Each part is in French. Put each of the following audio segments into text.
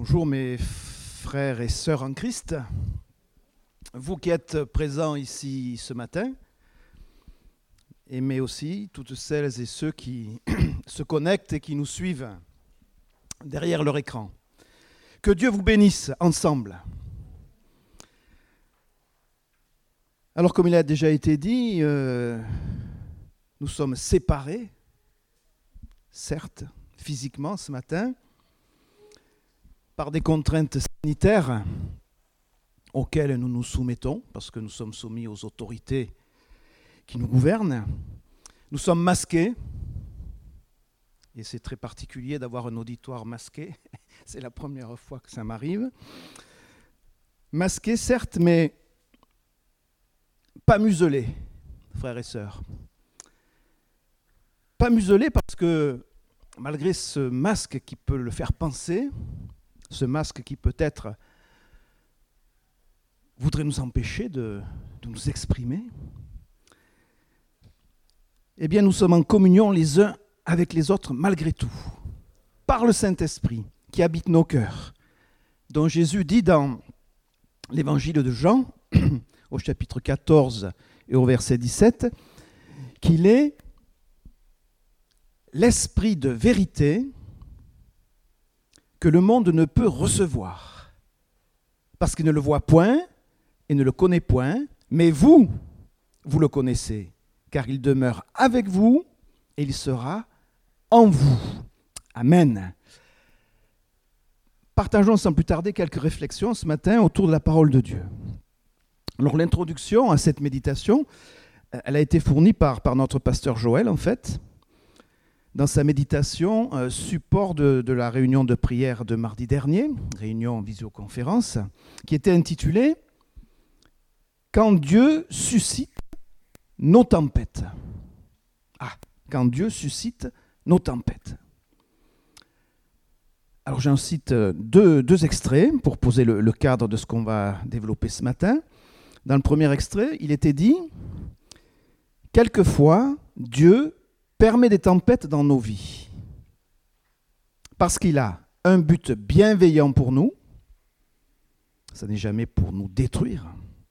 Bonjour mes frères et sœurs en Christ, vous qui êtes présents ici ce matin, mais aussi toutes celles et ceux qui se connectent et qui nous suivent derrière leur écran. Que Dieu vous bénisse ensemble. Alors comme il a déjà été dit, nous sommes séparés, certes, physiquement ce matin, par des contraintes sanitaires auxquelles nous nous soumettons, parce que nous sommes soumis aux autorités qui nous gouvernent. Nous sommes masqués, et c'est très particulier d'avoir un auditoire masqué, c'est la première fois que ça m'arrive. Masqués, certes, mais pas muselés, frères et sœurs. Pas muselés parce que, malgré ce masque qui peut le faire penser, ce masque qui peut-être voudrait nous empêcher de nous exprimer, eh bien nous sommes en communion les uns avec les autres malgré tout, par le Saint-Esprit qui habite nos cœurs, dont Jésus dit dans l'évangile de Jean, au chapitre 14 et au verset 17, qu'il est l'Esprit de vérité que le monde ne peut recevoir, parce qu'il ne le voit point et ne le connaît point, mais vous le connaissez, car il demeure avec vous et il sera en vous. Amen. Partageons sans plus tarder quelques réflexions ce matin autour de la parole de Dieu. Alors l'introduction à cette méditation, elle a été fournie par notre pasteur Joël en fait, dans sa méditation, support de la réunion de prière de mardi dernier, réunion en visioconférence, qui était intitulée « Quand Dieu suscite nos tempêtes ». Ah, quand Dieu suscite nos tempêtes. Alors j'en cite deux extraits pour poser le cadre de ce qu'on va développer ce matin. Dans le premier extrait, il était dit « Quelquefois, Dieu permet des tempêtes dans nos vies, parce qu'il a un but bienveillant pour nous, ça n'est jamais pour nous détruire,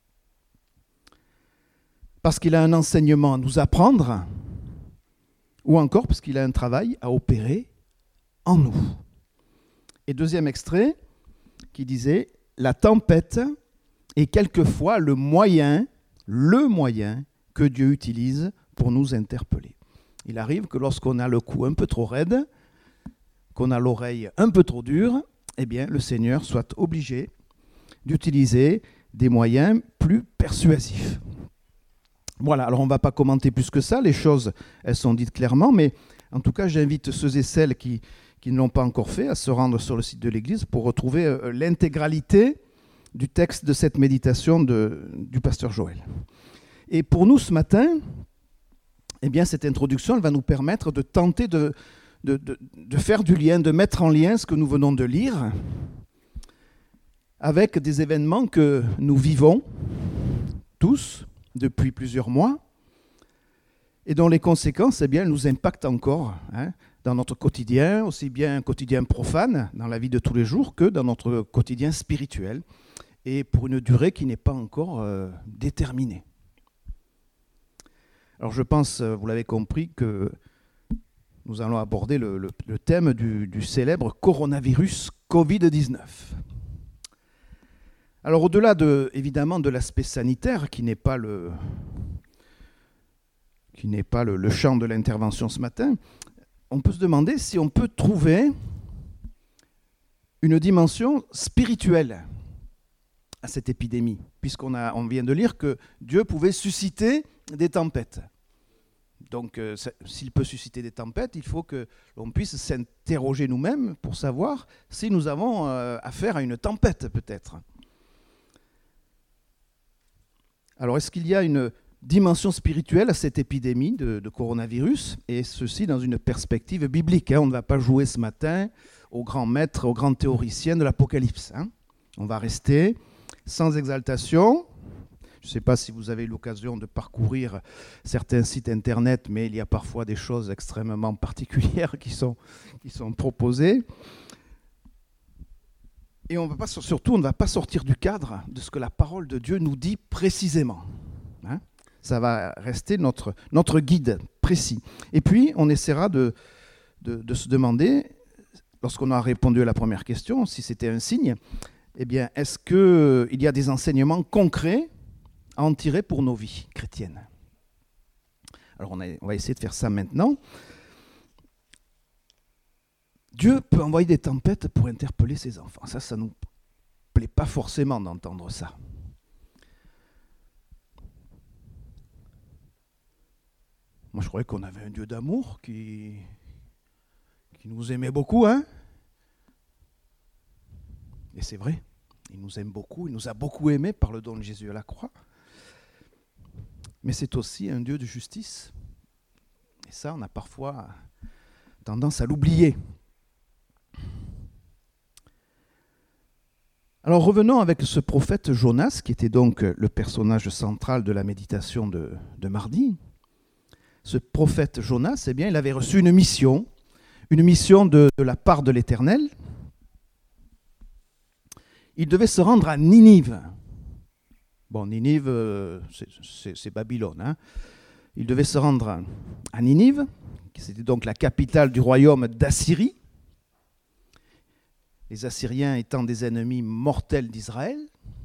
parce qu'il a un enseignement à nous apprendre, ou encore parce qu'il a un travail à opérer en nous. » Et deuxième extrait, qui disait « La tempête est quelquefois le moyen que Dieu utilise pour nous interpeller. » Il arrive que lorsqu'on a le cou un peu trop raide, qu'on a l'oreille un peu trop dure, eh bien, le Seigneur soit obligé d'utiliser des moyens plus persuasifs. Voilà, alors on ne va pas commenter plus que ça, les choses, elles sont dites clairement, mais en tout cas, j'invite ceux et celles qui ne l'ont pas encore fait à se rendre sur le site de l'Église pour retrouver l'intégralité du texte de cette méditation du pasteur Joël. Et pour nous, ce matin, eh bien, cette introduction elle va nous permettre de tenter de faire du lien, de mettre en lien ce que nous venons de lire avec des événements que nous vivons tous depuis plusieurs mois et dont les conséquences eh bien, nous impactent encore dans notre quotidien, aussi bien un quotidien profane dans la vie de tous les jours que dans notre quotidien spirituel et pour une durée qui n'est pas encore déterminée. Alors je pense, vous l'avez compris, que nous allons aborder le thème du célèbre coronavirus Covid-19. Alors au-delà évidemment de l'aspect sanitaire, qui n'est pas le champ de l'intervention ce matin, on peut se demander si on peut trouver une dimension spirituelle à cette épidémie, puisqu'on vient de lire que Dieu pouvait susciter des tempêtes. Donc, s'il peut susciter des tempêtes, il faut que l'on puisse s'interroger nous-mêmes pour savoir si nous avons affaire à une tempête, peut-être. Alors, est-ce qu'il y a une dimension spirituelle à cette épidémie de coronavirus, et ceci dans une perspective biblique. On ne va pas jouer ce matin au grand maître, au grand théoricien de l'Apocalypse. On va rester sans exaltation. Je ne sais pas si vous avez eu l'occasion de parcourir certains sites internet, mais il y a parfois des choses extrêmement particulières qui sont proposées. Et surtout, on ne va pas sortir du cadre de ce que la parole de Dieu nous dit précisément. Hein? Ça va rester notre guide précis. Et puis, on essaiera de se demander, lorsqu'on a répondu à la première question, si c'était un signe, eh bien, est-ce qu'il y a des enseignements concrets à en tirer pour nos vies chrétiennes? Alors, on va essayer de faire ça maintenant. Dieu peut envoyer des tempêtes pour interpeller ses enfants. Ça ne nous plaît pas forcément d'entendre ça. Moi, je croyais qu'on avait un Dieu d'amour qui nous aimait beaucoup, hein? Et c'est vrai, il nous aime beaucoup, il nous a beaucoup aimés par le don de Jésus à la croix. Mais c'est aussi un Dieu de justice. Et ça, on a parfois tendance à l'oublier. Alors revenons avec ce prophète Jonas, qui était donc le personnage central de la méditation de mardi. Ce prophète Jonas, eh bien, il avait reçu une mission de la part de l'Éternel. Il devait se rendre à Ninive. Bon, Ninive, c'est Babylone. Hein. Il devait se rendre à Ninive, qui c'était donc la capitale du royaume d'Assyrie. Les Assyriens étant des ennemis mortels d'Israël.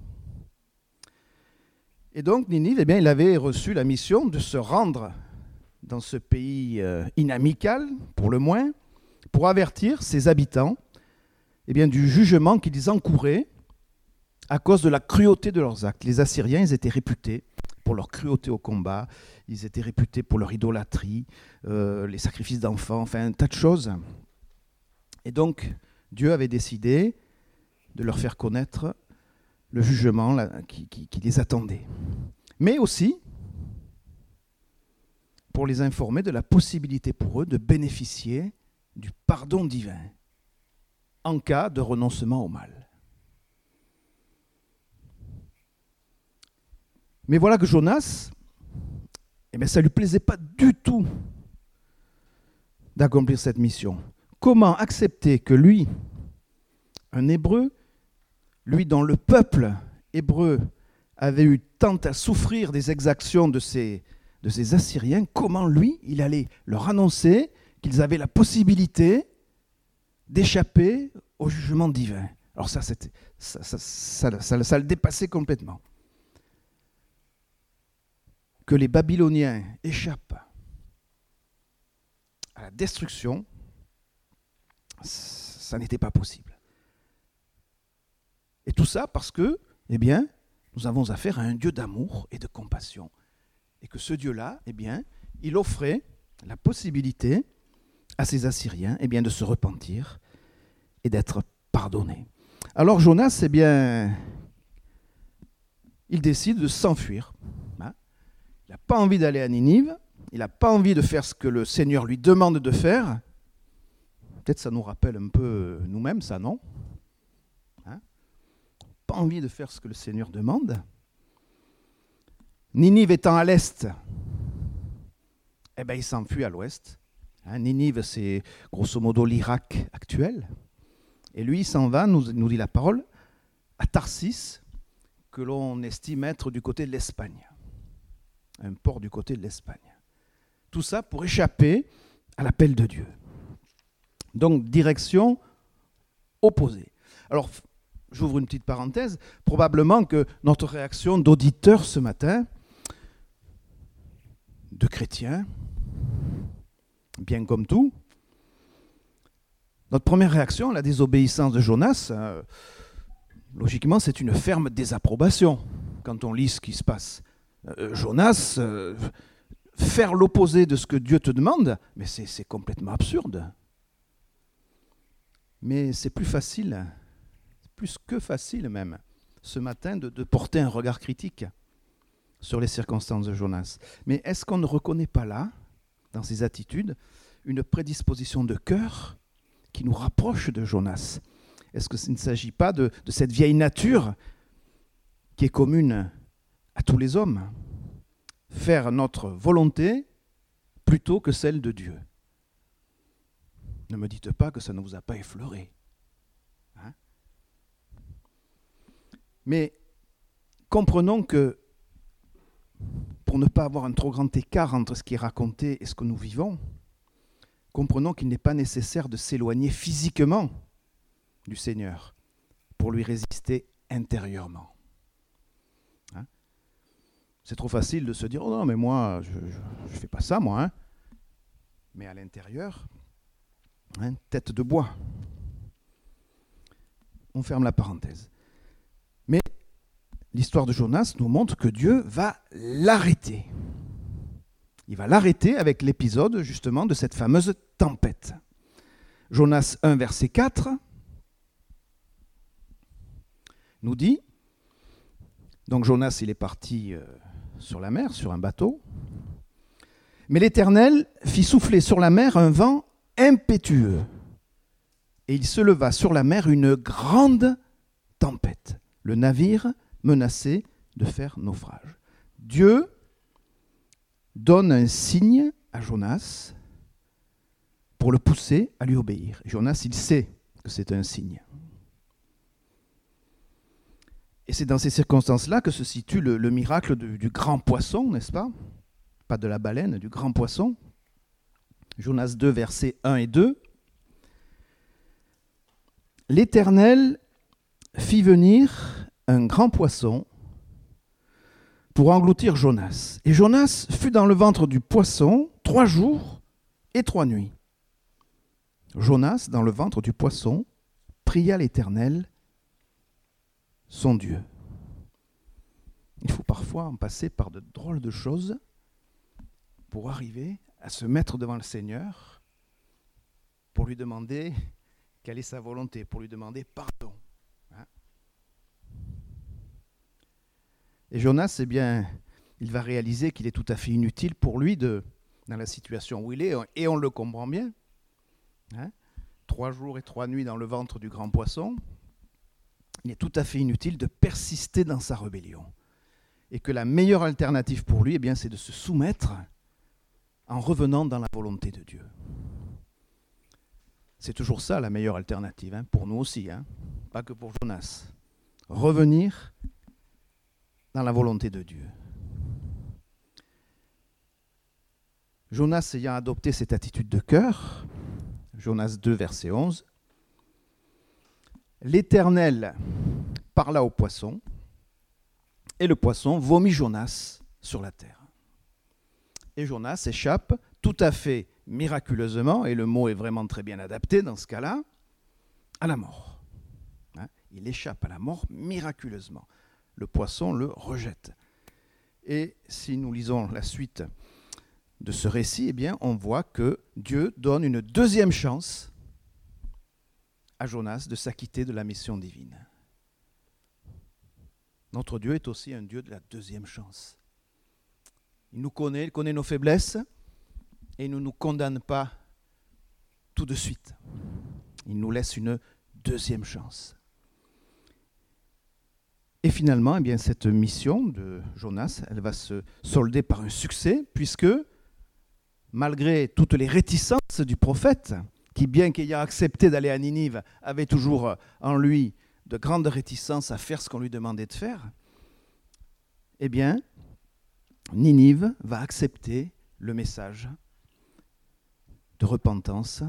Et donc Ninive, eh bien, il avait reçu la mission de se rendre dans ce pays inamical, pour le moins, pour avertir ses habitants eh bien, du jugement qu'ils encouraient à cause de la cruauté de leurs actes. Les Assyriens, ils étaient réputés pour leur cruauté au combat, ils étaient réputés pour leur idolâtrie, les sacrifices d'enfants, enfin un tas de choses. Et donc, Dieu avait décidé de leur faire connaître le jugement qui les attendait. Mais aussi pour les informer de la possibilité pour eux de bénéficier du pardon divin en cas de renoncement au mal. Mais voilà que Jonas, eh bien, ça ne lui plaisait pas du tout d'accomplir cette mission. Comment accepter que lui, un Hébreu, lui dont le peuple hébreu avait eu tant à souffrir des exactions de ces Assyriens, comment lui, il allait leur annoncer qu'ils avaient la possibilité d'échapper au jugement divin? Alors ça le dépassait complètement. Que les Babyloniens échappent à la destruction, ça n'était pas possible. Et tout ça parce que, eh bien, nous avons affaire à un Dieu d'amour et de compassion. Et que ce Dieu-là, eh bien, il offrait la possibilité à ces Assyriens, eh bien, de se repentir et d'être pardonnés. Alors Jonas, eh bien, il décide de s'enfuir. Il n'a pas envie d'aller à Ninive, il n'a pas envie de faire ce que le Seigneur lui demande de faire. Peut-être ça nous rappelle un peu nous-mêmes, ça, non? Pas envie de faire ce que le Seigneur demande. Ninive étant à l'est, eh bien, il s'enfuit à l'ouest. Ninive, c'est grosso modo l'Irak actuel. Et lui, il s'en va, nous dit la parole, à Tarsis, que l'on estime être du côté de l'Espagne. Un port du côté de l'Espagne. Tout ça pour échapper à l'appel de Dieu. Donc, direction opposée. Alors, j'ouvre une petite parenthèse. Probablement que notre réaction d'auditeur ce matin, de chrétiens, bien comme tout, notre première réaction à la désobéissance de Jonas, logiquement, c'est une ferme désapprobation quand on lit ce qui se passe. Jonas, faire l'opposé de ce que Dieu te demande, mais c'est complètement absurde. Mais c'est plus facile, plus que facile même, ce matin de porter un regard critique sur les circonstances de Jonas. Mais est-ce qu'on ne reconnaît pas là, dans ses attitudes, une prédisposition de cœur qui nous rapproche de Jonas? Est-ce qu'il ne s'agit pas de cette vieille nature qui est commune à tous les hommes? Faire notre volonté plutôt que celle de Dieu. Ne me dites pas que ça ne vous a pas effleuré. Mais comprenons que pour ne pas avoir un trop grand écart entre ce qui est raconté et ce que nous vivons, comprenons qu'il n'est pas nécessaire de s'éloigner physiquement du Seigneur pour lui résister intérieurement. Hein? C'est trop facile de se dire « Oh non, mais moi, je ne fais pas ça, moi. Hein. » Mais à l'intérieur, hein, tête de bois. On ferme la parenthèse. Mais l'histoire de Jonas nous montre que Dieu va l'arrêter. Il va l'arrêter avec l'épisode, justement, de cette fameuse tempête. Jonas 1, verset 4, nous dit, donc Jonas, il est parti sur la mer, sur un bateau, mais l'Éternel fit souffler sur la mer un vent impétueux, et il se leva sur la mer une grande tempête. Le navire menaçait de faire naufrage. Dieu donne un signe à Jonas pour le pousser à lui obéir. Jonas, il sait que c'est un signe. Et c'est dans ces circonstances-là que se situe le miracle du grand poisson, n'est-ce pas? Pas de la baleine, du grand poisson. Jonas 2, versets 1 et 2. L'Éternel fit venir un grand poisson pour engloutir Jonas. Et Jonas fut dans le ventre du poisson 3 jours et 3 nuits. Jonas, dans le ventre du poisson, pria l'Éternel, son Dieu. Il faut parfois en passer par de drôles de choses pour arriver à se mettre devant le Seigneur, pour lui demander quelle est sa volonté, pour lui demander pardon. Hein? Et Jonas, eh bien, il va réaliser qu'il est tout à fait inutile pour lui dans la situation où il est, et on le comprend bien. Hein? 3 jours et 3 nuits dans le ventre du grand poisson, il est tout à fait inutile de persister dans sa rébellion. Et que la meilleure alternative pour lui, eh bien, c'est de se soumettre en revenant dans la volonté de Dieu. C'est toujours ça la meilleure alternative, hein, pour nous aussi, hein, pas que pour Jonas. Revenir dans la volonté de Dieu. Jonas ayant adopté cette attitude de cœur, Jonas 2, verset 11, l'Éternel parla au poisson, et le poisson vomit Jonas sur la terre. Et Jonas échappe tout à fait miraculeusement, et le mot est vraiment très bien adapté dans ce cas-là, à la mort. Hein? Il échappe à la mort miraculeusement. Le poisson le rejette. Et si nous lisons la suite de ce récit, eh bien, on voit que Dieu donne une deuxième chance à Jonas de s'acquitter de la mission divine. Notre Dieu est aussi un Dieu de la deuxième chance. Il nous connaît, il connaît nos faiblesses, et il ne nous condamne pas tout de suite. Il nous laisse une deuxième chance. Et finalement, eh bien, cette mission de Jonas, elle va se solder par un succès, puisque malgré toutes les réticences du prophète, qui bien qu'ayant accepté d'aller à Ninive, avait toujours en lui de grandes réticences à faire ce qu'on lui demandait de faire, eh bien, Ninive va accepter le message de repentance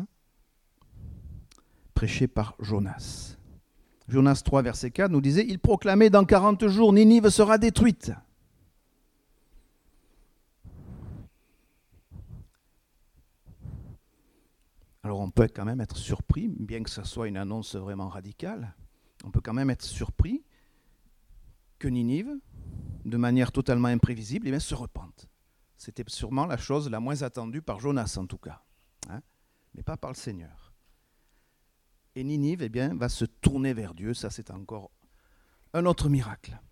prêché par Jonas. Jonas 3, verset 4 nous disait « Il proclamait dans 40 jours, Ninive sera détruite. » Alors on peut quand même être surpris, bien que ce soit une annonce vraiment radicale, on peut quand même être surpris que Ninive, de manière totalement imprévisible, eh bien, se repente. C'était sûrement la chose la moins attendue par Jonas en tout cas, hein, mais pas par le Seigneur. Et Ninive, eh bien, va se tourner vers Dieu, ça c'est encore un autre miracle.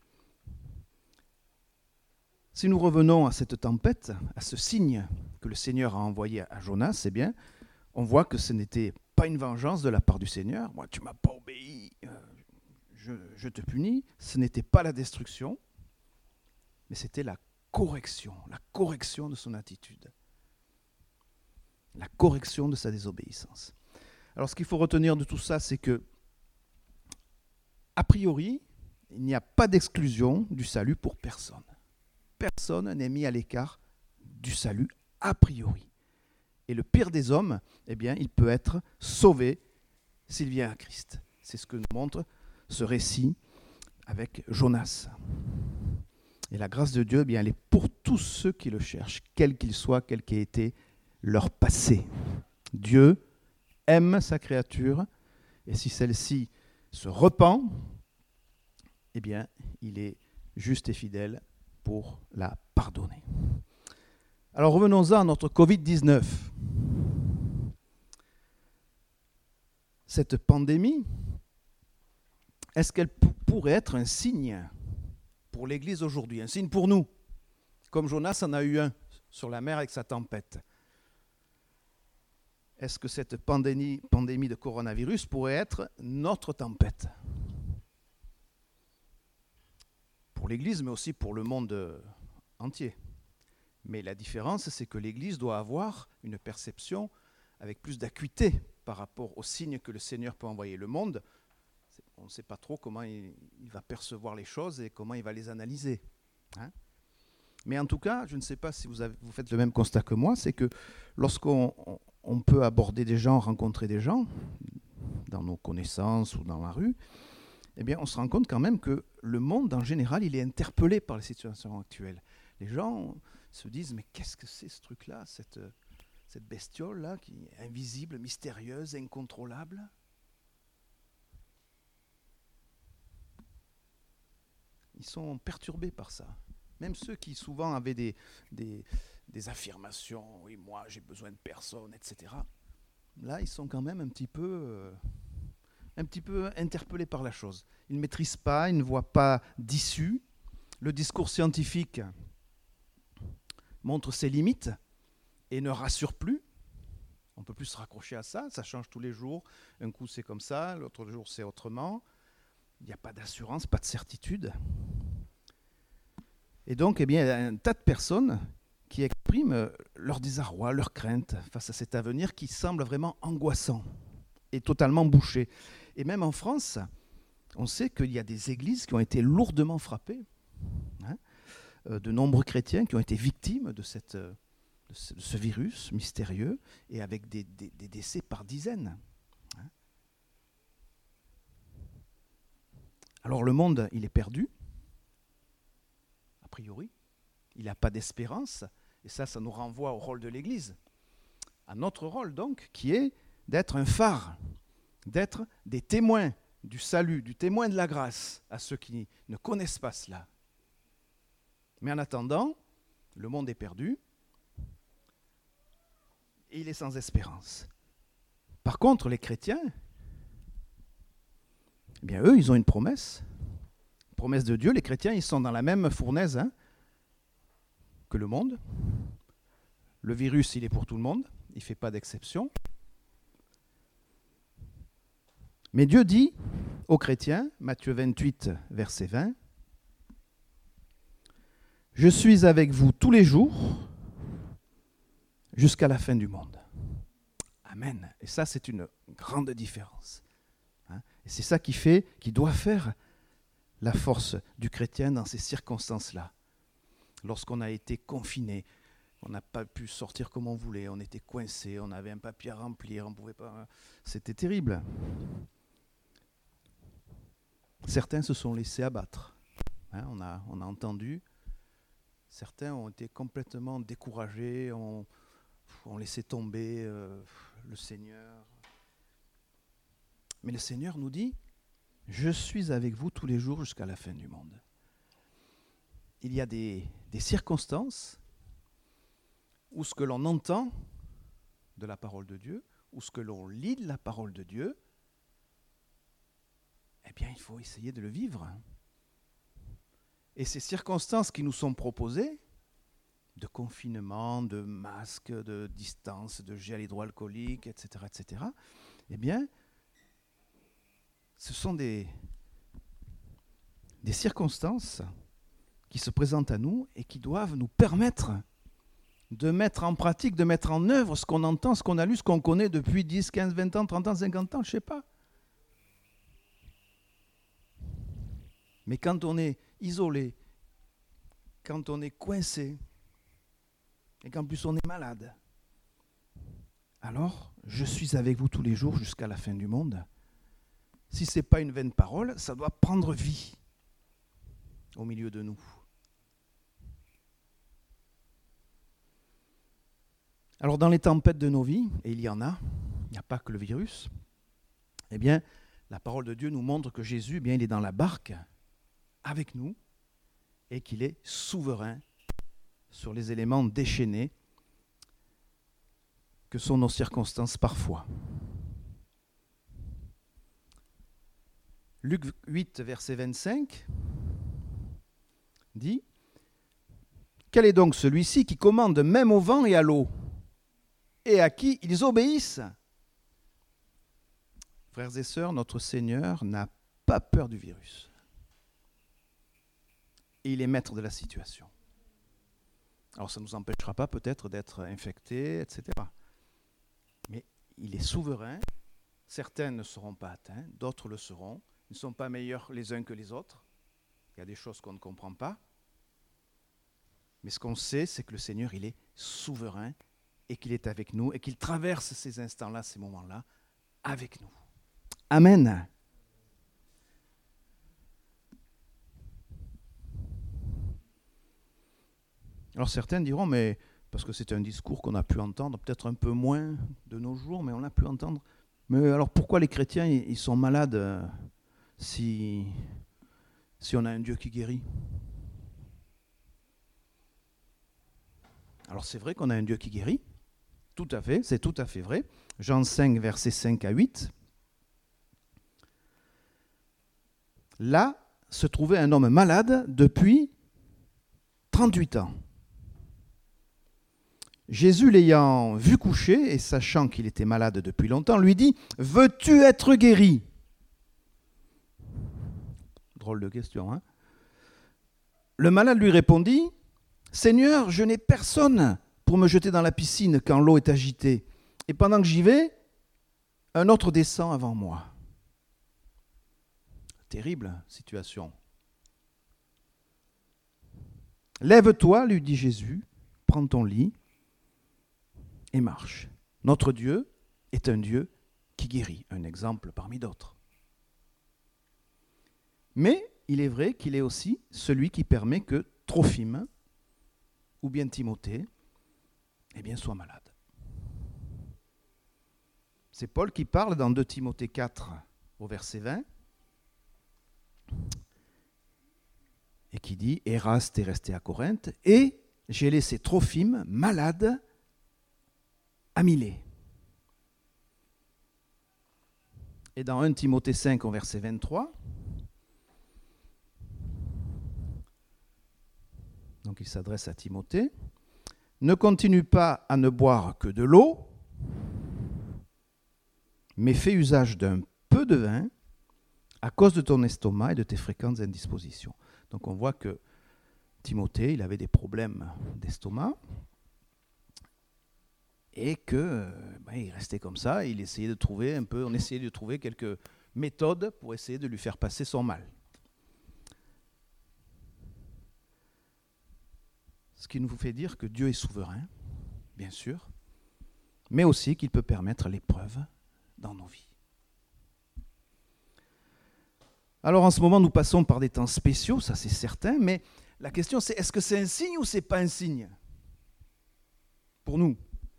Si nous revenons à cette tempête, à ce signe que le Seigneur a envoyé à Jonas, eh bien, on voit que ce n'était pas une vengeance de la part du Seigneur. Moi, tu ne m'as pas obéi, je te punis. Ce n'était pas la destruction, mais c'était la correction de son attitude, la correction de sa désobéissance. Alors, ce qu'il faut retenir de tout ça, c'est que, a priori, il n'y a pas d'exclusion du salut pour personne. Personne n'est mis à l'écart du salut a priori. Et le pire des hommes, eh bien, il peut être sauvé s'il vient à Christ. C'est ce que nous montre ce récit avec Jonas. Et la grâce de Dieu, eh bien, elle est pour tous ceux qui le cherchent, quel qu'il soit, quel qu'ait été leur passé. Dieu aime sa créature, et si celle-ci se repent, eh bien, il est juste et fidèle pour la pardonner. Alors revenons-en à notre Covid-19. Cette pandémie, est-ce qu'elle pourrait être un signe pour l'Église aujourd'hui, un signe pour nous, comme Jonas en a eu un sur la mer avec sa tempête? Est-ce que cette pandémie de coronavirus pourrait être notre tempête? Pour l'Église, mais aussi pour le monde entier. Mais la différence, c'est que l'Église doit avoir une perception avec plus d'acuité par rapport aux signes que le Seigneur peut envoyer. Le monde, on ne sait pas trop comment il va percevoir les choses et comment il va les analyser. Mais en tout cas, je ne sais pas si vous faites le même constat que moi, c'est que lorsqu'on peut aborder des gens, rencontrer des gens, dans nos connaissances ou dans la rue, eh bien, on se rend compte quand même que le monde, en général, il est interpellé par les situations actuelles. Les gens se disent, mais qu'est-ce que c'est ce truc-là, cette bestiole-là, qui est invisible, mystérieuse, incontrôlable? Ils sont perturbés par ça. Même ceux qui souvent avaient des affirmations, oui, moi j'ai besoin de personne, etc. Là, ils sont quand même un petit peu interpellés par la chose. Ils ne maîtrisent pas, ils ne voient pas d'issue. Le discours scientifique montre ses limites et ne rassure plus. On ne peut plus se raccrocher à ça, ça change tous les jours. Un coup c'est comme ça, l'autre jour c'est autrement. Il n'y a pas d'assurance, pas de certitude. Et donc, eh bien, il y a un tas de personnes qui expriment leur désarroi, leur crainte face à cet avenir qui semble vraiment angoissant et totalement bouché. Et même en France, on sait qu'il y a des églises qui ont été lourdement frappées, de nombreux chrétiens qui ont été victimes de ce virus mystérieux et avec des décès par dizaines. Alors le monde, il est perdu, a priori, il n'a pas d'espérance, et ça nous renvoie au rôle de l'Église, à notre rôle donc, qui est d'être un phare, d'être des témoins du salut, du témoin de la grâce à ceux qui ne connaissent pas cela. Mais en attendant, le monde est perdu, et il est sans espérance. Par contre, les chrétiens, eh bien, eux, ils ont une promesse de Dieu. Les chrétiens, ils sont dans la même fournaise que le monde. Le virus, il est pour tout le monde. Il ne fait pas d'exception. Mais Dieu dit aux chrétiens, Matthieu 28, verset 20, « Je suis avec vous tous les jours jusqu'à la fin du monde. » Amen. Et ça, c'est une grande différence. Et c'est ça qui doit faire la force du chrétien dans ces circonstances-là. Lorsqu'on a été confiné, on n'a pas pu sortir comme on voulait, on était coincé, on avait un papier à remplir, on pouvait pas. C'était terrible. Certains se sont laissés abattre. On a entendu. Certains ont été complètement découragés, ont laissé tomber le Seigneur. Mais le Seigneur nous dit, « Je suis avec vous tous les jours jusqu'à la fin du monde. » Il y a des circonstances où ce que l'on entend de la parole de Dieu, ou ce que l'on lit de la parole de Dieu, eh bien, il faut essayer de le vivre. Et ces circonstances qui nous sont proposées, de confinement, de masque, de distance, de gel hydroalcoolique, etc., eh bien, ce sont des circonstances qui se présentent à nous et qui doivent nous permettre de mettre en pratique, de mettre en œuvre ce qu'on entend, ce qu'on a lu, ce qu'on connaît depuis 10, 15, 20 ans, 30 ans, 50 ans, je ne sais pas. Mais quand on est isolé, quand on est coincé, et qu'en plus on est malade, alors je suis avec vous tous les jours jusqu'à la fin du monde. Si ce n'est pas une vaine parole, ça doit prendre vie au milieu de nous. Alors dans les tempêtes de nos vies, et il y en a, il n'y a pas que le virus, eh bien, la parole de Dieu nous montre que Jésus, eh bien, il est dans la barque avec nous et qu'il est souverain sur les éléments déchaînés que sont nos circonstances parfois. Luc 8, verset 25 dit « Quel est donc celui-ci qui commande même au vent et à l'eau, et à qui ils obéissent ?» Frères et sœurs, notre Seigneur n'a pas peur du virus. Et il est maître de la situation. Alors ça ne nous empêchera pas peut-être d'être infectés, etc. Mais il est souverain. Certains ne seront pas atteints, d'autres le seront. Ils ne sont pas meilleurs les uns que les autres. Il y a des choses qu'on ne comprend pas. Mais ce qu'on sait, c'est que le Seigneur, il est souverain et qu'il est avec nous et qu'il traverse ces instants-là, ces moments-là, avec nous. Amen. Alors certains diront, mais parce que c'est un discours qu'on a pu entendre, peut-être un peu moins de nos jours, mais on l'a pu entendre. Mais alors pourquoi les chrétiens, ils sont malades si on a un Dieu qui guérit? Alors c'est vrai qu'on a un Dieu qui guérit, tout à fait, c'est tout à fait vrai. Jean 5, versets 5 à 8. Là se trouvait un homme malade depuis 38 ans. Jésus, l'ayant vu coucher et sachant qu'il était malade depuis longtemps, lui dit « Veux-tu être guéri ?» Drôle de question, hein? Le malade lui répondit « Seigneur, je n'ai personne pour me jeter dans la piscine quand l'eau est agitée. Et pendant que j'y vais, un autre descend avant moi. » Terrible situation. « Lève-toi, lui dit Jésus, prends ton lit et marche. Notre Dieu est un Dieu qui guérit. » Un exemple parmi d'autres. Mais il est vrai qu'il est aussi celui qui permet que Trophime ou bien Timothée eh bien, soit malade. C'est Paul qui parle dans 2 Timothée 4 au verset 20 et qui dit « Eraste est resté à Corinthe et j'ai laissé Trophime malade à Milet. » Et dans 1 Timothée 5 au verset 23, donc il s'adresse à Timothée, « Ne continue pas à ne boire que de l'eau, mais fais usage d'un peu de vin à cause de ton estomac et de tes fréquentes indispositions. » Donc on voit que Timothée, il avait des problèmes d'estomac et que il restait comme ça. Il essayait de trouver on essayait de trouver quelques méthodes pour essayer de lui faire passer son mal. Ce qui nous fait dire que Dieu est souverain, bien sûr, mais aussi qu'il peut permettre l'épreuve dans nos vies. Alors en ce moment, nous passons par des temps spéciaux, ça c'est certain, mais la question c'est, est-ce que c'est un signe ou c'est pas un signe pour nous?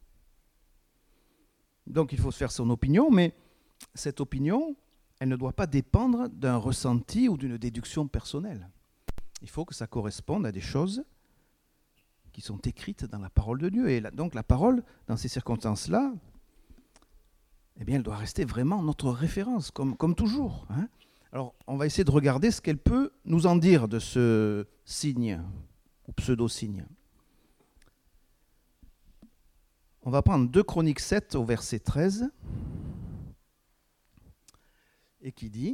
Donc il faut se faire son opinion, mais cette opinion, elle ne doit pas dépendre d'un ressenti ou d'une déduction personnelle. Il faut que ça corresponde à des choses qui sont écrites dans la parole de Dieu. Et donc la parole, dans ces circonstances-là, eh bien, elle doit rester vraiment notre référence, comme toujours. Hein. Alors, on va essayer de regarder ce qu'elle peut nous en dire de ce signe, ou pseudo-signe. On va prendre 2 Chroniques 7 au verset 13, et qui dit,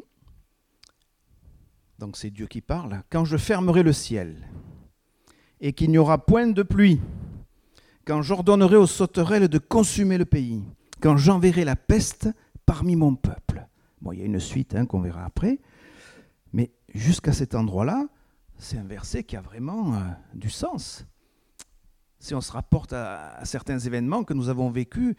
donc c'est Dieu qui parle, « Quand je fermerai le ciel, et qu'il n'y aura point de pluie, quand j'ordonnerai aux sauterelles de consumer le pays, quand j'enverrai la peste parmi mon peuple. » Bon, il y a une suite qu'on verra après, mais jusqu'à cet endroit-là, c'est un verset qui a vraiment du sens. Si on se rapporte à certains événements que nous avons vécus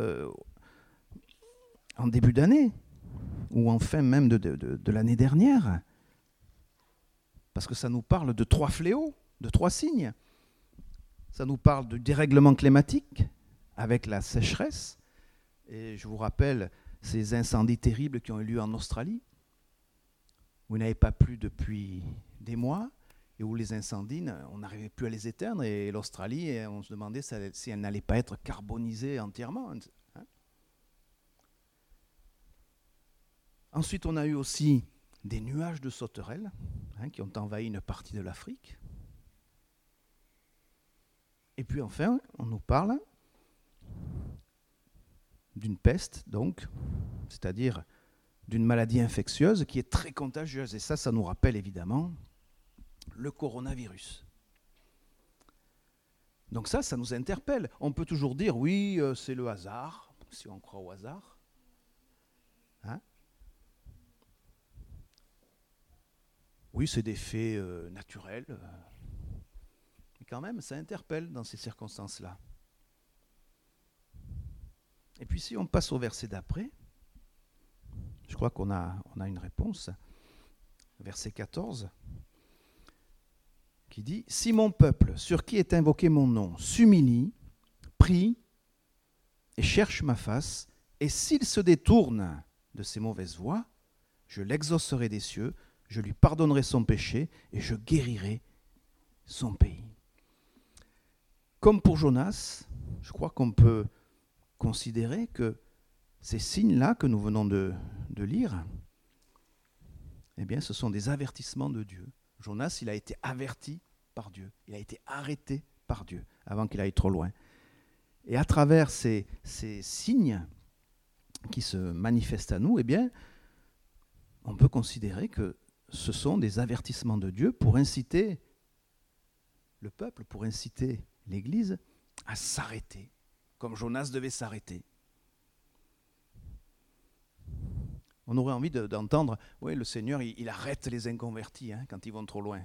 en début d'année, ou en fin même de l'année dernière, parce que ça nous parle de 3 fléaux, de 3 signes. Ça nous parle du dérèglement climatique, avec la sécheresse, et je vous rappelle ces incendies terribles qui ont eu lieu en Australie, où il n'avait pas plu depuis des mois, et où les incendies, on n'arrivait plus à les éteindre, et l'Australie, on se demandait si elle n'allait pas être carbonisée entièrement. Hein. Ensuite, on a eu aussi des nuages de sauterelles qui ont envahi une partie de l'Afrique. Et puis enfin, on nous parle d'une peste, donc, c'est-à-dire d'une maladie infectieuse qui est très contagieuse. Et ça nous rappelle évidemment le coronavirus. Donc ça nous interpelle. On peut toujours dire, oui, c'est le hasard, si on croit au hasard. Hein? Oui, c'est des faits naturels. Mais quand même, ça interpelle dans ces circonstances-là. Et puis si on passe au verset d'après, je crois qu'on a une réponse. Verset 14, qui dit « Si mon peuple, sur qui est invoqué mon nom, s'humilie, prie et cherche ma face, et s'il se détourne de ses mauvaises voies, je l'exaucerai des cieux, je lui pardonnerai son péché et je guérirai son pays. » Comme pour Jonas, je crois qu'on peut considérer que ces signes-là que nous venons de lire, eh bien, ce sont des avertissements de Dieu. Jonas, il a été averti par Dieu. Il a été arrêté par Dieu avant qu'il aille trop loin. Et à travers ces signes qui se manifestent à nous, eh bien, on peut considérer que ce sont des avertissements de Dieu pour inciter le peuple, pour inciter l'Église à s'arrêter, comme Jonas devait s'arrêter. On aurait envie d'entendre, oui, le Seigneur, il arrête les inconvertis quand ils vont trop loin.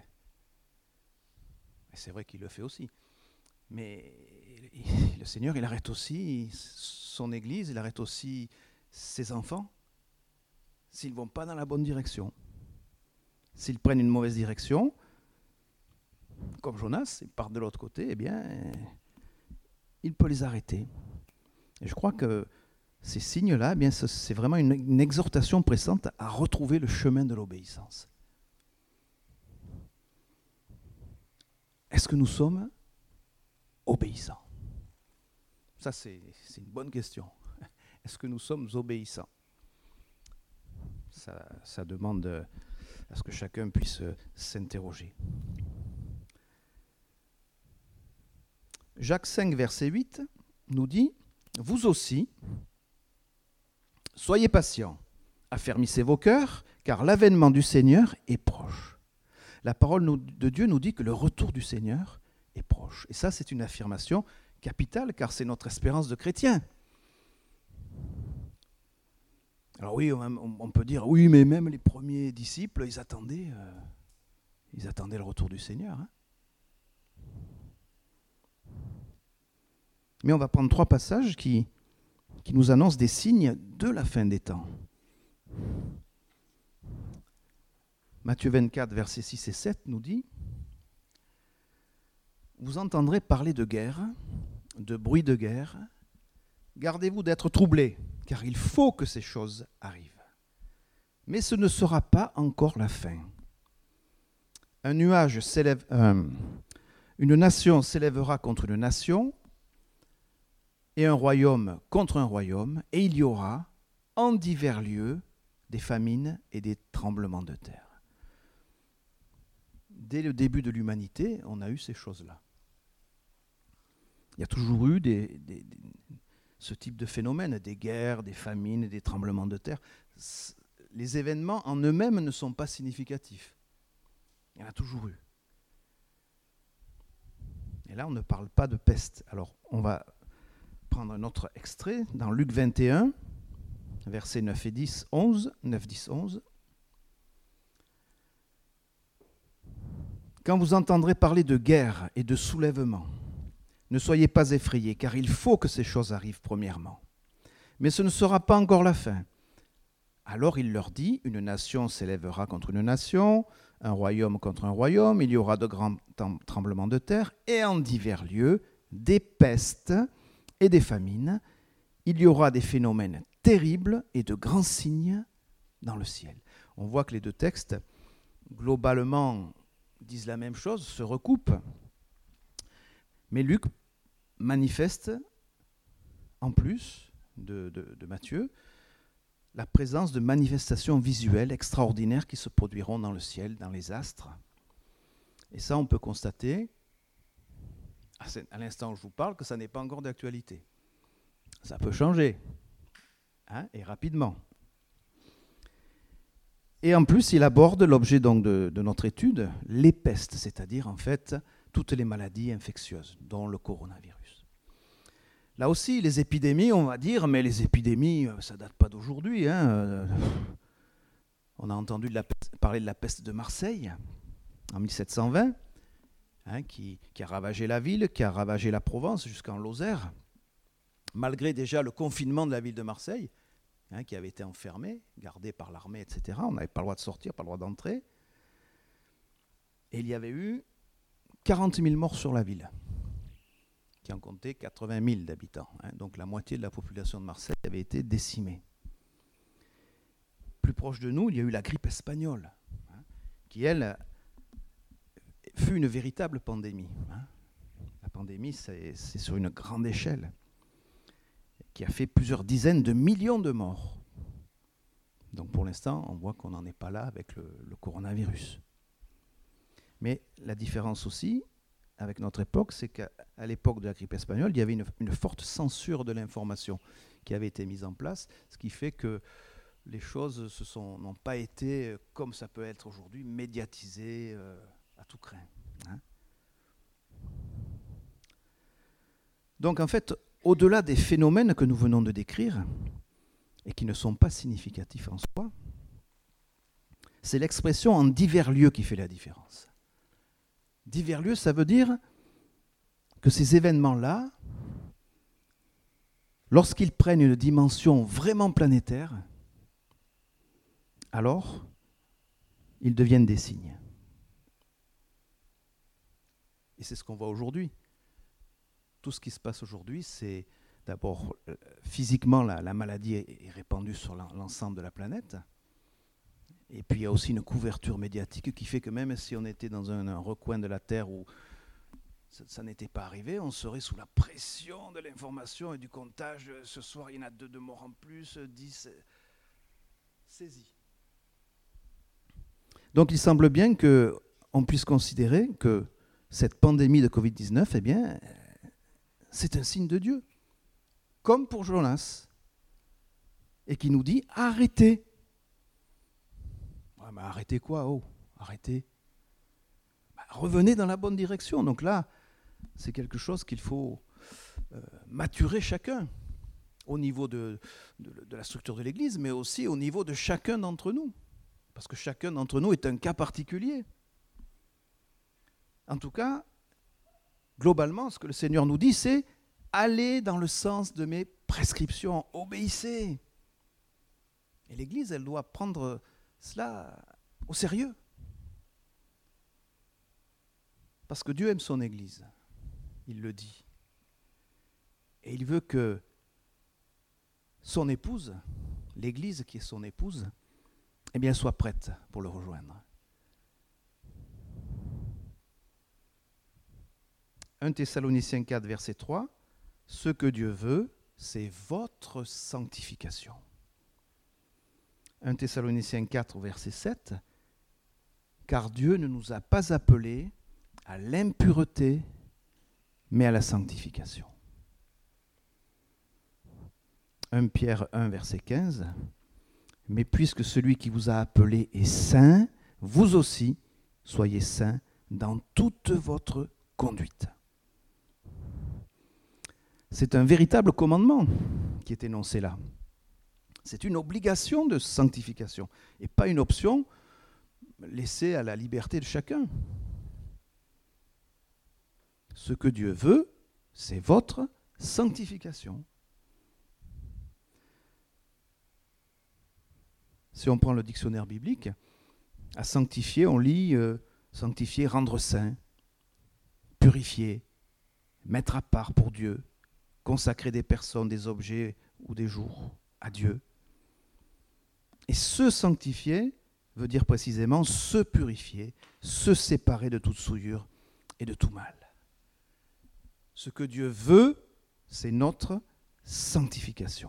Et c'est vrai qu'il le fait aussi. Mais le Seigneur, il arrête aussi son Église, il arrête aussi ses enfants, s'ils ne vont pas dans la bonne direction. S'ils prennent une mauvaise direction, comme Jonas, ils partent de l'autre côté, eh bien, il peut les arrêter. Et je crois que ces signes-là, eh bien, c'est vraiment une exhortation pressante à retrouver le chemin de l'obéissance. Est-ce que nous sommes obéissants? Ça, c'est une bonne question. Est-ce que nous sommes obéissants? Ça demande à ce que chacun puisse s'interroger. Jacques 5, verset 8, nous dit « Vous aussi, soyez patients, affermissez vos cœurs, car l'avènement du Seigneur est proche. » La parole de Dieu nous dit que le retour du Seigneur est proche. Et ça, c'est une affirmation capitale, car c'est notre espérance de chrétien. Alors oui, on peut dire, oui, mais même les premiers disciples, ils attendaient le retour du Seigneur. Mais on va prendre 3 passages qui nous annoncent des signes de la fin des temps. Matthieu 24, versets 6 et 7 nous dit « Vous entendrez parler de guerre, de bruit de guerre. Gardez-vous d'être troublés, car il faut que ces choses arrivent. Mais ce ne sera pas encore la fin. Une nation s'élèvera contre une nation, et un royaume contre un royaume, et il y aura en divers lieux des famines et des tremblements de terre. » Dès le début de l'humanité, on a eu ces choses-là. Il y a toujours eu ce type de phénomène, des guerres, des famines, des tremblements de terre. Les événements en eux-mêmes ne sont pas significatifs. Il y en a toujours eu. Et là, on ne parle pas de peste. Alors, on va prendre un autre extrait dans Luc 21, versets 9 et 10, 11, 9, 10, 11. Quand vous entendrez parler de guerre et de soulèvement, ne soyez pas effrayés, car il faut que ces choses arrivent premièrement. Mais ce ne sera pas encore la fin. Alors il leur dit, une nation s'élèvera contre une nation, un royaume contre un royaume, il y aura de grands tremblements de terre, et en divers lieux, des pestes et des famines. Il y aura des phénomènes terribles et de grands signes dans le ciel. On voit que les deux textes, globalement, disent la même chose, se recoupent. Mais Luc manifeste, en plus de Matthieu, la présence de manifestations visuelles extraordinaires qui se produiront dans le ciel, dans les astres. Et ça, on peut constater, à l'instant où je vous parle, que ça n'est pas encore d'actualité. Ça peut changer, et rapidement. Et en plus, il aborde l'objet donc de notre étude, les pestes, c'est-à-dire en fait toutes les maladies infectieuses, dont le coronavirus. Là aussi, les épidémies, on va dire, mais les épidémies, ça ne date pas d'aujourd'hui. On a entendu parler de la peste de Marseille en 1720, qui a ravagé la ville, qui a ravagé la Provence jusqu'en Lozère, malgré déjà le confinement de la ville de Marseille, qui avait été enfermée, gardée par l'armée, etc. On n'avait pas le droit de sortir, pas le droit d'entrer. Et il y avait eu 40 000 morts sur la ville, qui en comptait 80 000 d'habitants. Donc la moitié de la population de Marseille avait été décimée. Plus proche de nous, il y a eu la grippe espagnole, qui, elle, fut une véritable pandémie. La pandémie, c'est sur une grande échelle, qui a fait plusieurs dizaines de millions de morts. Donc pour l'instant, on voit qu'on n'en est pas là avec le coronavirus. Mais la différence aussi, avec notre époque, c'est qu'à l'époque de la grippe espagnole, il y avait une forte censure de l'information qui avait été mise en place, ce qui fait que les choses n'ont pas été, comme ça peut être aujourd'hui, médiatisées à tout crin. Donc en fait, au-delà des phénomènes que nous venons de décrire, et qui ne sont pas significatifs en soi, c'est l'expression en divers lieux qui fait la différence. Divers lieux, ça veut dire que ces événements-là, lorsqu'ils prennent une dimension vraiment planétaire, alors ils deviennent des signes. Et c'est ce qu'on voit aujourd'hui. Tout ce qui se passe aujourd'hui, c'est d'abord physiquement la maladie est répandue sur l'ensemble de la planète. Et puis il y a aussi une couverture médiatique qui fait que même si on était dans un recoin de la Terre où ça n'était pas arrivé, on serait sous la pression de l'information et du comptage. Ce soir, il y en a 2 morts en plus, 10 saisis. Donc il semble bien qu'on puisse considérer que cette pandémie de Covid-19, eh bien, c'est un signe de Dieu, comme pour Jonas, et qui nous dit « Arrêtez ». Ouais, mais arrêtez quoi? Arrêtez. Revenez dans la bonne direction. Donc là, c'est quelque chose qu'il faut maturer chacun, au niveau de la structure de l'Église, mais aussi au niveau de chacun d'entre nous. Parce que chacun d'entre nous est un cas particulier. En tout cas, globalement, ce que le Seigneur nous dit, c'est « Allez dans le sens de mes prescriptions, obéissez ». Et l'Église, elle doit prendre cela au sérieux. Parce que Dieu aime son Église, il le dit. Et il veut que son épouse, l'Église qui est son épouse, eh bien, soit prête pour le rejoindre. 1 Thessaloniciens 4, verset 3, « Ce que Dieu veut, c'est votre sanctification. » 1 Thessaloniciens 4, verset 7, « Car Dieu ne nous a pas appelés à l'impureté, mais à la sanctification. » 1 Pierre 1, verset 15, « Mais puisque celui qui vous a appelé est saint, vous aussi soyez saints dans toute votre conduite. » C'est un véritable commandement qui est énoncé là. C'est une obligation de sanctification et pas une option laissée à la liberté de chacun. Ce que Dieu veut, c'est votre sanctification. Si on prend le dictionnaire biblique, à sanctifier, on lit sanctifier, rendre saint, purifier, mettre à part pour Dieu, consacrer des personnes, des objets ou des jours à Dieu. Et se sanctifier veut dire précisément se purifier, se séparer de toute souillure et de tout mal. Ce que Dieu veut, c'est notre sanctification.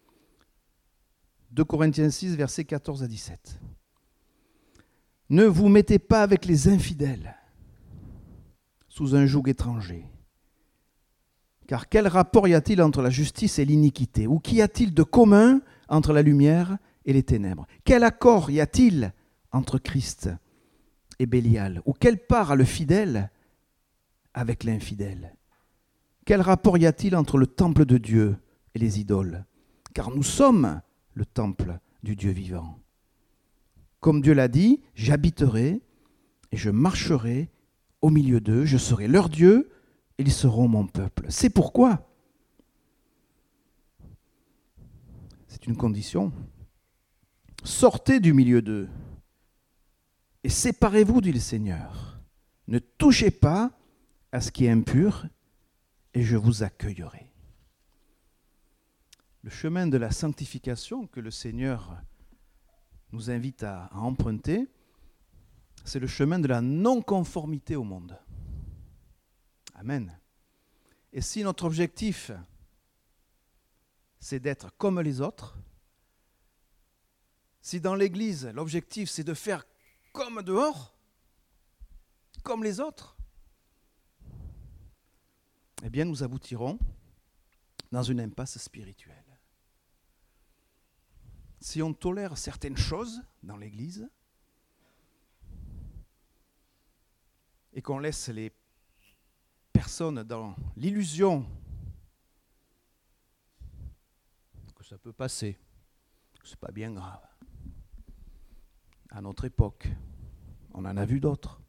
2 Corinthiens 6, versets 14 à 17. Ne vous mettez pas avec les infidèles sous un joug étranger. Car quel rapport y a-t-il entre la justice et l'iniquité? Ou qu'y a-t-il de commun entre la lumière et les ténèbres? Quel accord y a-t-il entre Christ et Bélial? Ou quelle part a le fidèle avec l'infidèle? Quel rapport y a-t-il entre le temple de Dieu et les idoles? Car nous sommes le temple du Dieu vivant. Comme Dieu l'a dit, j'habiterai et je marcherai au milieu d'eux, je serai leur Dieu et ils seront mon peuple. C'est pourquoi, c'est une condition, sortez du milieu d'eux et séparez-vous, dit le Seigneur. Ne touchez pas à ce qui est impur et je vous accueillerai. Le chemin de la sanctification que le Seigneur nous invite à emprunter, c'est le chemin de la non-conformité au monde. Amen. Et si notre objectif, c'est d'être comme les autres, si dans l'Église, l'objectif, c'est de faire comme dehors, comme les autres, eh bien, nous aboutirons dans une impasse spirituelle. Si on tolère certaines choses dans l'Église et qu'on laisse les personnes dans l'illusion que ça peut passer, que ce n'est pas bien grave. À notre époque, on en a vu d'autres.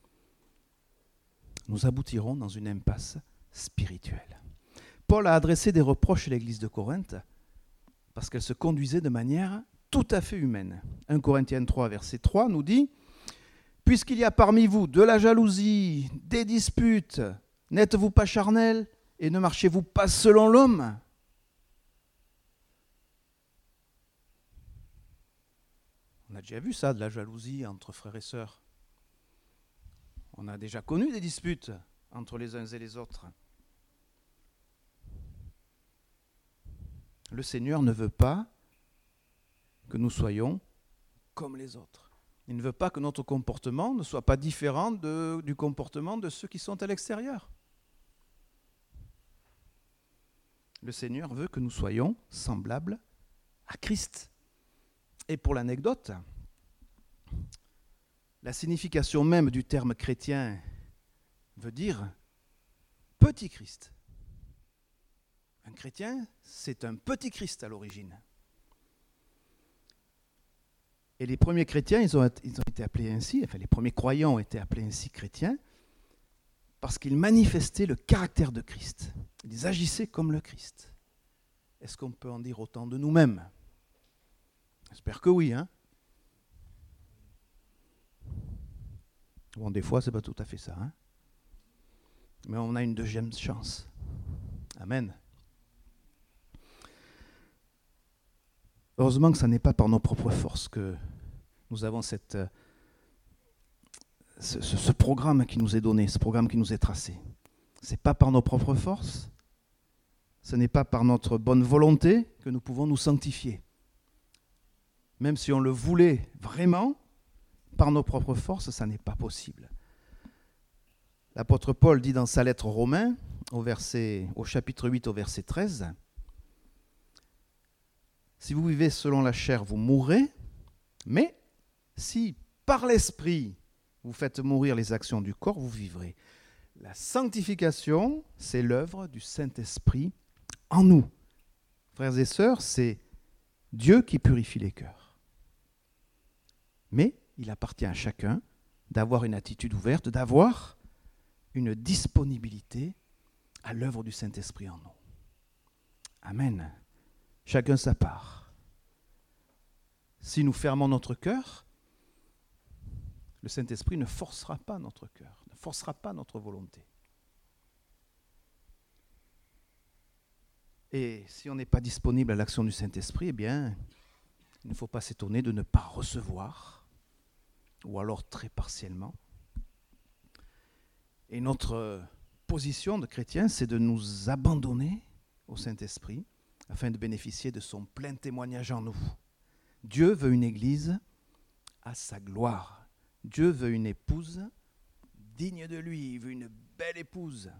Nous aboutirons dans une impasse spirituelle. Paul a adressé des reproches à l'Église de Corinthe parce qu'elle se conduisait de manière tout à fait humaine. 1 Corinthiens 3, verset 3 nous dit « Puisqu'il y a parmi vous de la jalousie, des disputes, n'êtes-vous pas charnels et ne marchez-vous pas selon l'homme ?» On a déjà vu ça, de la jalousie entre frères et sœurs. On a déjà connu des disputes entre les uns et les autres. Le Seigneur ne veut pas que nous soyons comme les autres. Il ne veut pas que notre comportement ne soit pas différent du comportement de ceux qui sont à l'extérieur. Le Seigneur veut que nous soyons semblables à Christ. Et pour l'anecdote, la signification même du terme chrétien veut dire petit Christ. Un chrétien, c'est un petit Christ à l'origine. Et les premiers chrétiens, ils ont été appelés ainsi, enfin les premiers croyants ont été appelés ainsi chrétiens, parce qu'ils manifestaient le caractère de Christ. Ils agissaient comme le Christ. Est-ce qu'on peut en dire autant de nous-mêmes? J'espère que oui, hein? Bon, des fois, c'est pas tout à fait ça, hein? Mais on a une deuxième chance. Amen. Heureusement que ce n'est pas par nos propres forces que nous avons ce programme qui nous est donné, ce programme qui nous est tracé. Ce n'est pas par nos propres forces, ce n'est pas par notre bonne volonté que nous pouvons nous sanctifier. Même si on le voulait vraiment, par nos propres forces, ça n'est pas possible. L'apôtre Paul dit dans sa lettre aux Romains, au chapitre 8, au verset 13, « Si vous vivez selon la chair, vous mourrez, mais si par l'esprit vous faites mourir les actions du corps, vous vivrez. » La sanctification, c'est l'œuvre du Saint-Esprit en nous. Frères et sœurs, c'est Dieu qui purifie les cœurs. Mais il appartient à chacun d'avoir une attitude ouverte, d'avoir une disponibilité à l'œuvre du Saint-Esprit en nous. Amen. Chacun sa part. Si nous fermons notre cœur, le Saint-Esprit ne forcera pas notre cœur, ne forcera pas notre volonté. Et si on n'est pas disponible à l'action du Saint-Esprit, eh bien, il ne faut pas s'étonner de ne pas recevoir, ou alors très partiellement. Et notre position de chrétien, c'est de nous abandonner au Saint-Esprit afin de bénéficier de son plein témoignage en nous. Dieu veut une église à sa gloire. Dieu veut une épouse digne de lui. Il veut une belle épouse.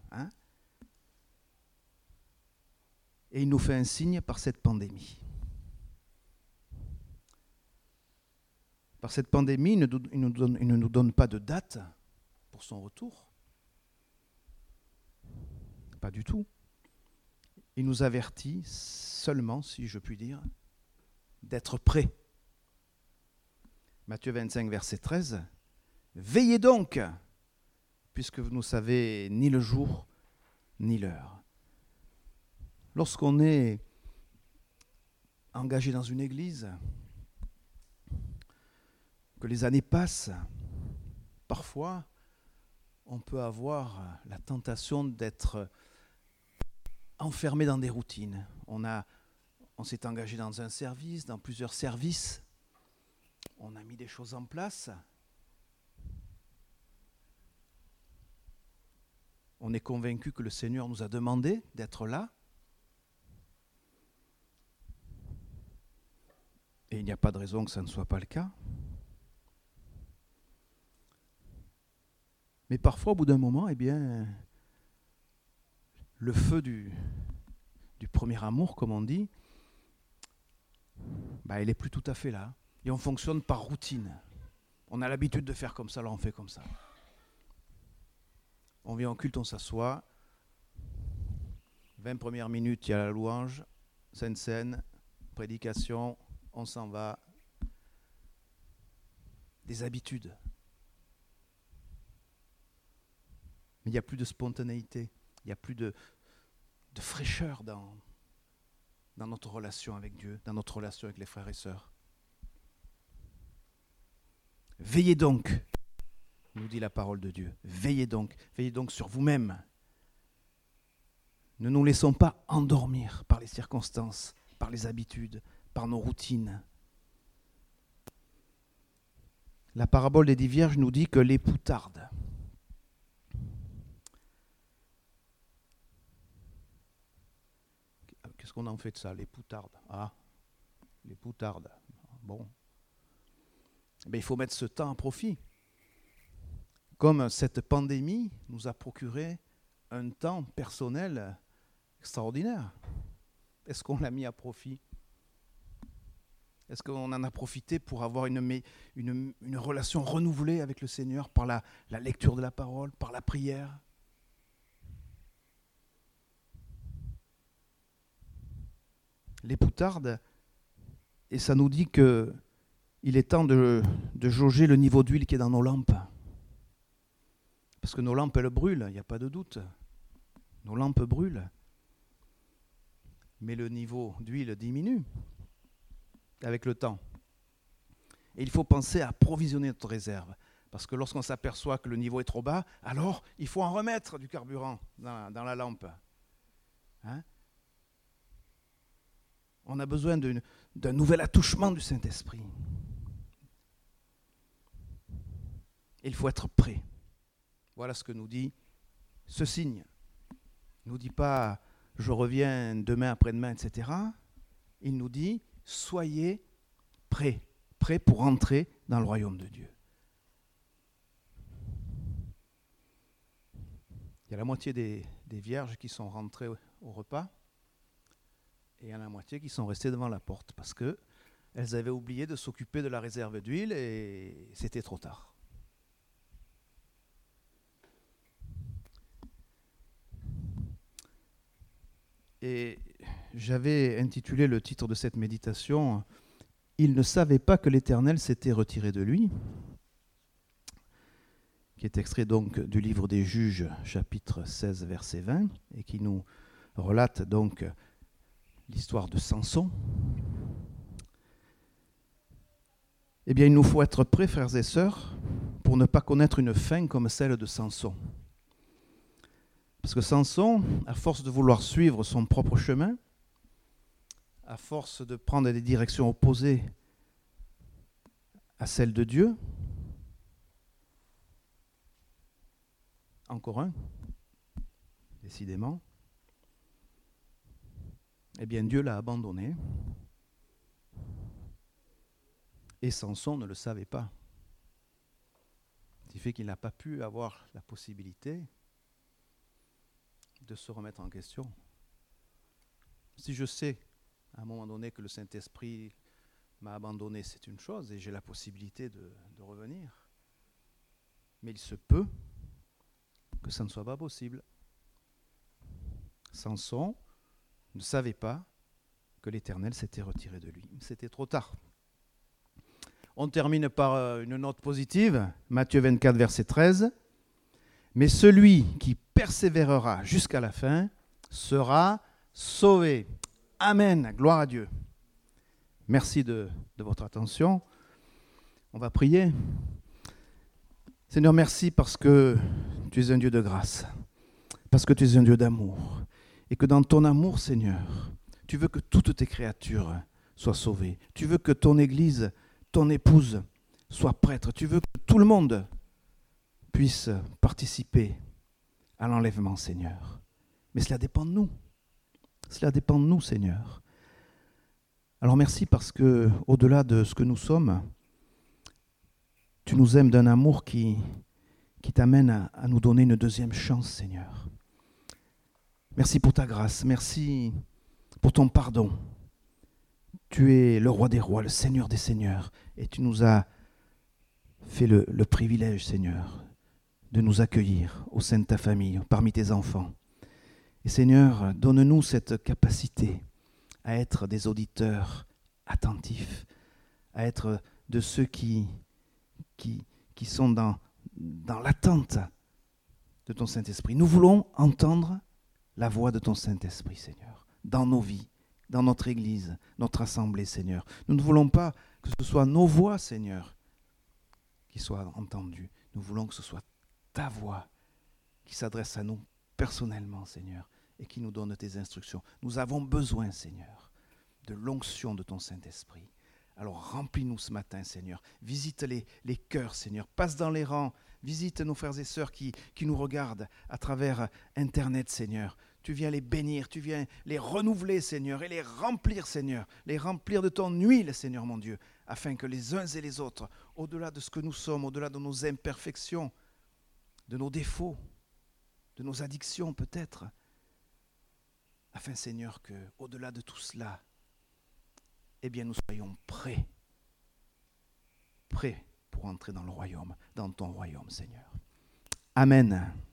Et il nous fait un signe par cette pandémie. Par cette pandémie, il ne nous donne pas de date pour son retour. Pas du tout. Il nous avertit seulement, si je puis dire, d'être prêts. Matthieu 25, verset 13. « Veillez donc, puisque vous ne savez ni le jour ni l'heure. » Lorsqu'on est engagé dans une église, que les années passent, parfois on peut avoir la tentation d'être enfermé dans des routines. On s'est engagé dans un service, dans plusieurs services, on a mis des choses en place. On est convaincu que le Seigneur nous a demandé d'être là. Et il n'y a pas de raison que ça ne soit pas le cas. Mais parfois, au bout d'un moment, eh bien, le feu du premier amour, comme on dit, il n'est plus tout à fait là. Et on fonctionne par routine. On a l'habitude de faire comme ça, alors on fait comme ça. On vient au culte, on s'assoit. 20 premières minutes, il y a la louange, Sainte Seine, prédication, on s'en va. Des habitudes. Mais il n'y a plus de spontanéité, il n'y a plus de fraîcheur dans notre relation avec Dieu, dans notre relation avec les frères et sœurs. Veillez donc, nous dit la parole de Dieu. Veillez donc sur vous-même. Ne nous laissons pas endormir par les circonstances, par les habitudes, par nos routines. La parabole des 10 vierges nous dit que l'époux tarde. Qu'est-ce qu'on en fait de ça, l'époux tarde ? L'époux tarde. Bon. Il faut mettre ce temps à profit. Comme cette pandémie nous a procuré un temps personnel extraordinaire. Est-ce qu'on l'a mis à profit ? Est-ce qu'on en a profité pour avoir une relation renouvelée avec le Seigneur par la lecture de la parole, par la prière ? L'époux tarde, et ça nous dit qu'il est temps de jauger le niveau d'huile qui est dans nos lampes. Parce que nos lampes, elles brûlent, il n'y a pas de doute. Nos lampes brûlent. Mais le niveau d'huile diminue avec le temps. Et il faut penser à approvisionner notre réserve. Parce que lorsqu'on s'aperçoit que le niveau est trop bas, alors il faut en remettre du carburant dans la lampe. On a besoin d'un nouvel attouchement du Saint-Esprit. Il faut être prêt. Voilà ce que nous dit ce signe. Il ne nous dit pas « je reviens demain, après-demain, etc. » Il nous dit « soyez prêts, prêts pour entrer dans le royaume de Dieu. » Il y a la moitié des vierges qui sont rentrées au repas et il y en a la moitié qui sont restées devant la porte parce qu'elles avaient oublié de s'occuper de la réserve d'huile et c'était trop tard. Et j'avais intitulé le titre de cette méditation « Il ne savait pas que l'Éternel s'était retiré de lui ». qui est extrait donc du livre des Juges, chapitre 16, verset 20, et qui nous relate donc l'histoire de Samson. Eh bien, il nous faut être prêts, frères et sœurs, pour ne pas connaître une fin comme celle de Samson. Parce que Samson, à force de vouloir suivre son propre chemin, à force de prendre des directions opposées à celles de Dieu, encore un, décidément, eh bien Dieu l'a abandonné et Samson ne le savait pas. Ce qui fait qu'il n'a pas pu avoir la possibilité de se remettre en question. Si je sais à un moment donné que le Saint-Esprit m'a abandonné, c'est une chose et j'ai la possibilité de revenir. Mais il se peut que ça ne soit pas possible. Samson ne savait pas que l'Éternel s'était retiré de lui. C'était trop tard. On termine par une note positive, Matthieu 24, verset 13. Mais celui qui persévérera jusqu'à la fin sera sauvé. Amen, gloire à Dieu. Merci de votre attention. On va prier. Seigneur, merci parce que tu es un Dieu de grâce, parce que tu es un Dieu d'amour, et que dans ton amour, Seigneur, tu veux que toutes tes créatures soient sauvées. Tu veux que ton Église, ton épouse, soit prêtre. Tu veux que tout le monde puisse participer à l'enlèvement, Seigneur. Mais cela dépend de nous. Cela dépend de nous, Seigneur. Alors merci parce que, au-delà de ce que nous sommes, tu nous aimes d'un amour qui t'amène à nous donner une deuxième chance, Seigneur. Merci pour ta grâce, merci pour ton pardon. Tu es le roi des rois, le Seigneur des seigneurs, et tu nous as fait le privilège, Seigneur, de nous accueillir au sein de ta famille, parmi tes enfants. Et Seigneur, donne-nous cette capacité à être des auditeurs attentifs, à être de ceux qui sont dans l'attente de ton Saint-Esprit. Nous voulons entendre la voix de ton Saint-Esprit, Seigneur, dans nos vies, dans notre Église, notre assemblée, Seigneur. Nous ne voulons pas que ce soit nos voix, Seigneur, qui soient entendues. Nous voulons que ce soit ta voix qui s'adresse à nous personnellement, Seigneur, et qui nous donne tes instructions. Nous avons besoin, Seigneur, de l'onction de ton Saint-Esprit. Alors remplis-nous ce matin, Seigneur. Visite les cœurs, Seigneur. Passe dans les rangs. Visite nos frères et sœurs qui nous regardent à travers Internet, Seigneur. Tu viens les bénir, tu viens les renouveler, Seigneur, et les remplir, Seigneur. Les remplir de ton huile, Seigneur mon Dieu, afin que les uns et les autres, au-delà de ce que nous sommes, au-delà de nos imperfections, de nos défauts, de nos addictions peut-être, afin, Seigneur, que, au-delà de tout cela, eh bien, nous soyons prêts pour entrer dans le royaume, dans ton royaume, Seigneur. Amen.